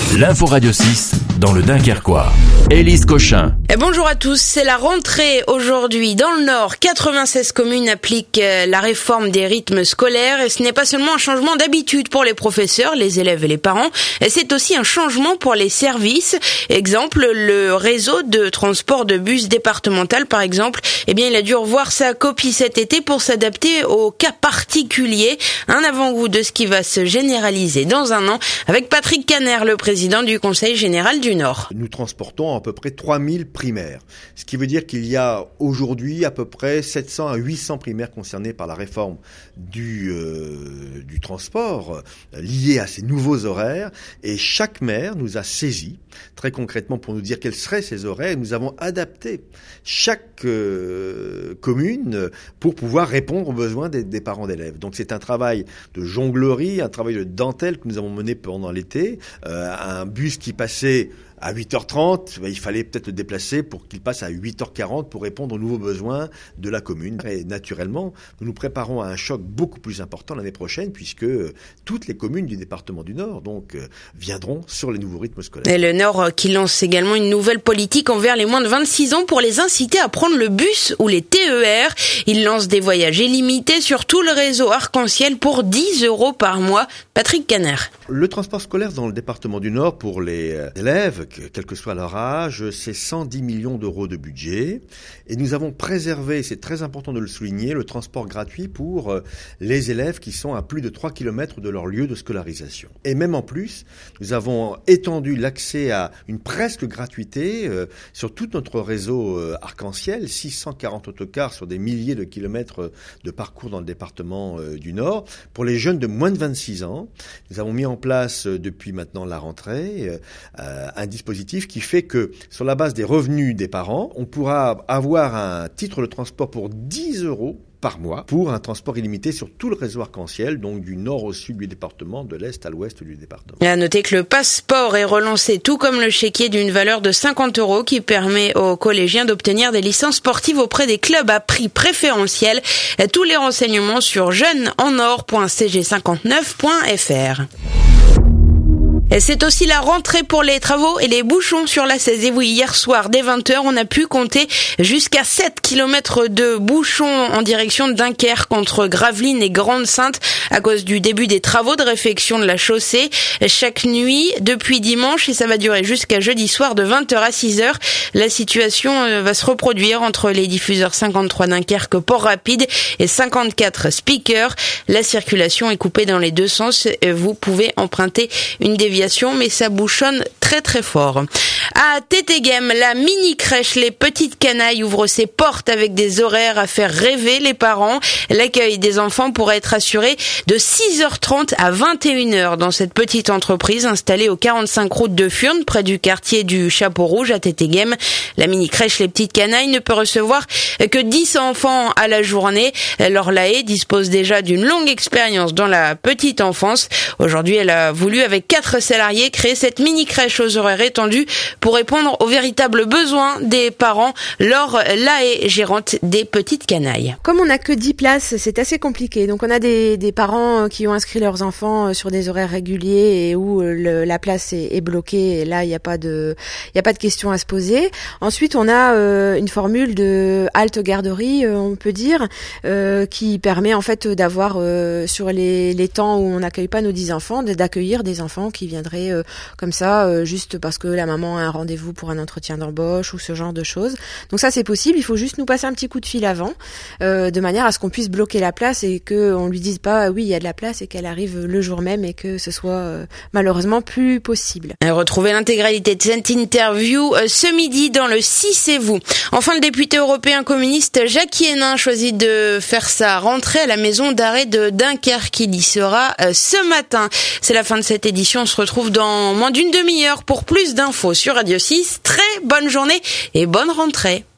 L'info Radio 6 dans le Dunkerquois. Élise Cochin. Bonjour à tous, c'est la rentrée aujourd'hui. Dans le Nord, 96 communes appliquent la réforme des rythmes scolaires et ce n'est pas seulement un changement d'habitude pour les professeurs, les élèves et les parents, c'est aussi un changement pour les services. Exemple, le réseau de transport de bus départemental par exemple, il a dû revoir sa copie cet été pour s'adapter aux cas particuliers. Un avant-goût de ce qui va se généraliser dans un an avec Patrick Caner, le président du Conseil général du Nord. Nous transportons à peu près 3000 primaires, ce qui veut dire qu'il y a aujourd'hui à peu près 700 à 800 primaires concernés par la réforme du transport liée à ces nouveaux horaires, et chaque maire nous a saisi très concrètement pour nous dire quels seraient ces horaires, et nous avons adapté chaque commune pour pouvoir répondre aux besoins des parents d'élèves. Donc c'est un travail de jonglerie, un travail de dentelle que nous avons mené pendant l'été. Un bus qui passait à 8h30, il fallait peut-être le déplacer pour qu'il passe à 8h40 pour répondre aux nouveaux besoins de la commune. Et naturellement, nous nous préparons à un choc beaucoup plus important l'année prochaine puisque toutes les communes du département du Nord viendront sur les nouveaux rythmes scolaires. Et le Nord qui lance également une nouvelle politique envers les moins de 26 ans pour les inciter à prendre le bus ou les TER. Il lance des voyages illimités sur tout le réseau Arc-en-Ciel pour 10 € par mois. Patrick Caner. Le transport scolaire dans le département du Nord pour les élèves, quel que soit leur âge, c'est 110 millions d'euros de budget. Et nous avons préservé, c'est très important de le souligner, le transport gratuit pour les élèves qui sont à plus de 3 km de leur lieu de scolarisation. Et même en plus, nous avons étendu l'accès à une presque gratuité sur tout notre réseau Arc-en-Ciel, 640 autocars sur des milliers de kilomètres de parcours dans le département du Nord. Pour les jeunes de moins de 26 ans, nous avons mis en place depuis maintenant la rentrée un dispositif qui fait que sur la base des revenus des parents, on pourra avoir un titre de transport pour 10 € par mois pour un transport illimité sur tout le réseau Arc-en-Ciel, donc du nord au sud du département, de l'est à l'ouest du département. Et à noter que le passeport est relancé, tout comme le chéquier d'une valeur de 50 € qui permet aux collégiens d'obtenir des licences sportives auprès des clubs à prix préférentiel. Tous les renseignements sur jeuneenor.cg59.fr. Et c'est aussi la rentrée pour les travaux et les bouchons sur la 16. Et oui, hier soir, dès 20h, on a pu compter jusqu'à 7 km de bouchons en direction de Dunkerque entre Gravelines et Grande-Synthe à cause du début des travaux de réfection de la chaussée. Chaque nuit, depuis dimanche, et ça va durer jusqu'à jeudi soir de 20h à 6h, la situation va se reproduire entre les diffuseurs 53 Dunkerque Port-Rapide et 54 Speaker. La circulation est coupée dans les deux sens. Vous pouvez emprunter une déviation, mais ça bouchonne très très fort. À Tétéghem, la mini-crèche Les Petites Canailles ouvre ses portes avec des horaires à faire rêver les parents. L'accueil des enfants pourra être assuré de 6h30 à 21h dans cette petite entreprise installée au 45 route de Furnes, près du quartier du Chapeau Rouge à Tétéghem. La mini-crèche Les Petites Canailles ne peut recevoir que 10 enfants à la journée. Laure Lahaye dispose déjà d'une longue expérience dans la petite enfance. Aujourd'hui, elle a voulu, avec 4 salariés, créer cette mini-crèche aux horaires étendus pour répondre aux véritables besoins des parents. Laure Lahaye, gérante des Petites Canailles. Comme on n'a que 10 places, c'est assez compliqué. Donc on a des parents qui ont inscrit leurs enfants sur des horaires réguliers et où la place est bloquée. Et là, il n'y a pas de question à se poser. Ensuite, on a une formule de halte garderie, on peut dire, qui permet en fait d'avoir sur les temps où on n'accueille pas nos 10 enfants, d'accueillir des enfants qui viendraient comme ça, juste parce que la maman a un rendez-vous pour un entretien d'embauche ou ce genre de choses. Donc ça, c'est possible. Il faut juste nous passer un petit coup de fil avant, de manière à ce qu'on puisse bloquer la place et qu'on lui dise pas oui, il y a de la place et qu'elle arrive le jour même et que ce soit malheureusement plus possible. Retrouvez l'intégralité de cette interview ce midi dans le 6 et vous. Enfin, le député européen communiste Jacques Hénin choisit de faire sa rentrée à la maison d'arrêt de Dunkerque. Il y sera ce matin. C'est la fin de cette édition. On se retrouve dans moins d'une demi-heure pour plus d'infos sur Radio 6. Très bonne journée et bonne rentrée.